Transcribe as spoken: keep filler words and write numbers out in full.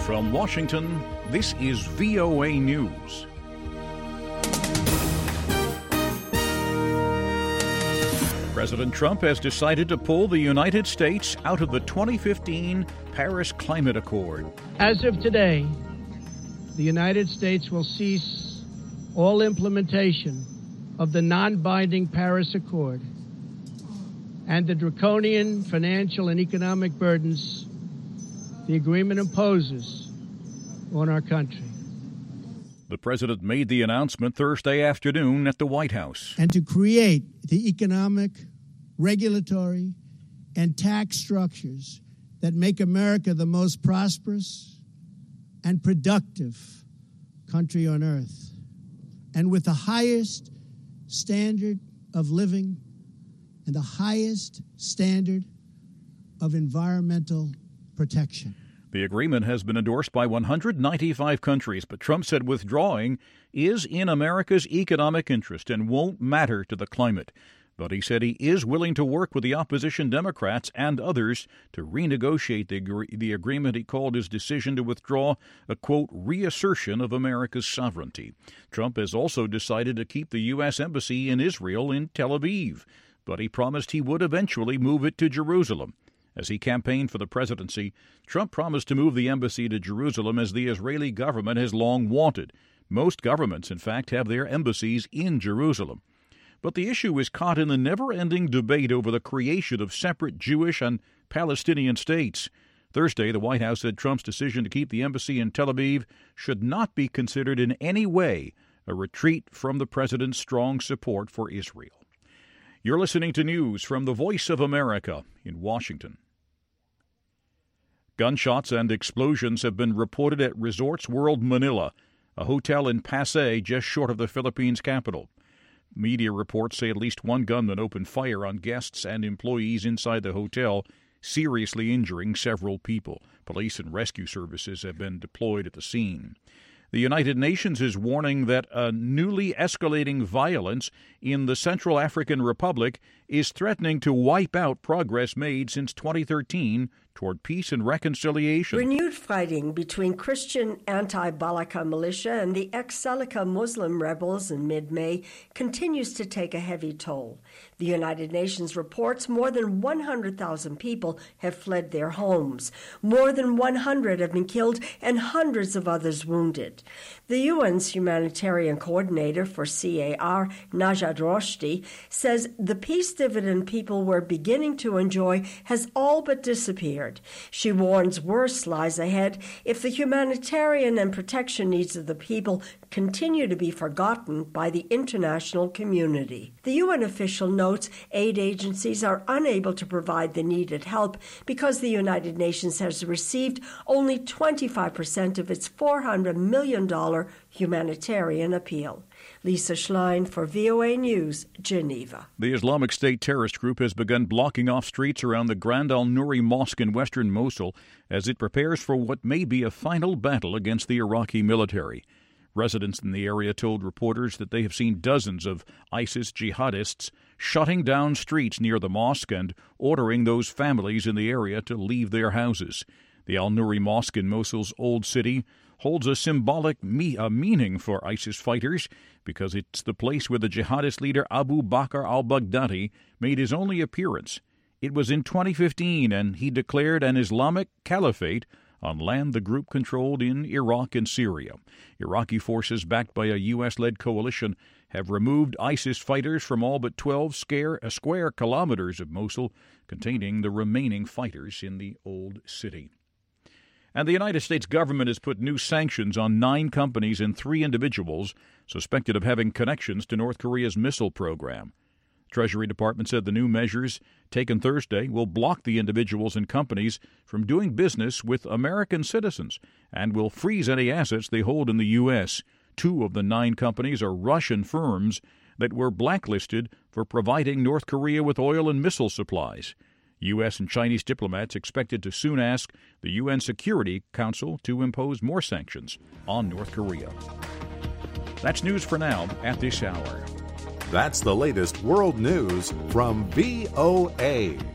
From Washington, this is V O A News. President Trump has decided to pull the United States out of the twenty fifteen Paris Climate Accord. As of today, the United States will cease all implementation of the non-binding Paris Accord and the draconian financial and economic burdens the agreement imposes on our country. The president made the announcement Thursday afternoon at the White House. And to create the economic, regulatory, and tax structures that make America the most prosperous and productive country on earth, and with the highest standard of living and the highest standard of environmental protection. The agreement has been endorsed by one hundred ninety-five countries, but Trump said withdrawing is in America's economic interest and won't matter to the climate. But he said he is willing to work with the opposition Democrats and others to renegotiate the, agree- the agreement he called his decision to withdraw a, quote, reassertion of America's sovereignty. Trump has also decided to keep the U S Embassy in Israel in Tel Aviv, but he promised he would eventually move it to Jerusalem. As he campaigned for the presidency, Trump promised to move the embassy to Jerusalem as the Israeli government has long wanted. Most governments, in fact, have their embassies in Jerusalem. But the issue is caught in the never-ending debate over the creation of separate Jewish and Palestinian states. Thursday, the White House said Trump's decision to keep the embassy in Tel Aviv should not be considered in any way a retreat from the president's strong support for Israel. You're listening to news from the Voice of America in Washington. Gunshots and explosions have been reported at Resorts World Manila, a hotel in Pasay just short of the Philippines capital. Media reports say at least one gunman opened fire on guests and employees inside the hotel, seriously injuring several people. Police and rescue services have been deployed at the scene. The United Nations is warning that a newly escalating violence in the Central African Republic is threatening to wipe out progress made since twenty thirteen toward peace and reconciliation. Renewed fighting between Christian anti-Balaka militia and the ex-Seleka Muslim rebels in mid-May continues to take a heavy toll. The United Nations reports more than one hundred thousand people have fled their homes. More than one hundred have been killed and hundreds of others wounded. The U N's humanitarian coordinator for C A R, Najat Roshdi, says the peace dividend people were beginning to enjoy has all but disappeared. She warns worse lies ahead if the humanitarian and protection needs of the people continue to be forgotten by the international community. The U N official notes aid agencies are unable to provide the needed help because the United Nations has received only twenty-five percent of its four hundred million dollars humanitarian appeal. Lisa Schlein for V O A News, Geneva. The Islamic State terrorist group has begun blocking off streets around the Grand al-Nouri Mosque in western Mosul as it prepares for what may be a final battle against the Iraqi military. Residents in the area told reporters that they have seen dozens of ISIS jihadists shutting down streets near the mosque and ordering those families in the area to leave their houses. The al-Nouri Mosque in Mosul's Old City holds a symbolic me- a meaning for ISIS fighters because it's the place where the jihadist leader Abu Bakr al-Baghdadi made his only appearance. It was in twenty fifteen, and he declared an Islamic caliphate on land the group controlled in Iraq and Syria. Iraqi forces backed by a U S-led coalition have removed ISIS fighters from all but twelve square, uh, square kilometers of Mosul, containing the remaining fighters in the Old City. And the United States government has put new sanctions on nine companies and three individuals suspected of having connections to North Korea's missile program. The Treasury Department said the new measures taken Thursday will block the individuals and companies from doing business with American citizens and will freeze any assets they hold in the U S. Two of the nine companies are Russian firms that were blacklisted for providing North Korea with oil and missile supplies. U S and Chinese diplomats expected to soon ask the U N Security Council to impose more sanctions on North Korea. That's news for now at this hour. That's the latest world news from V O A.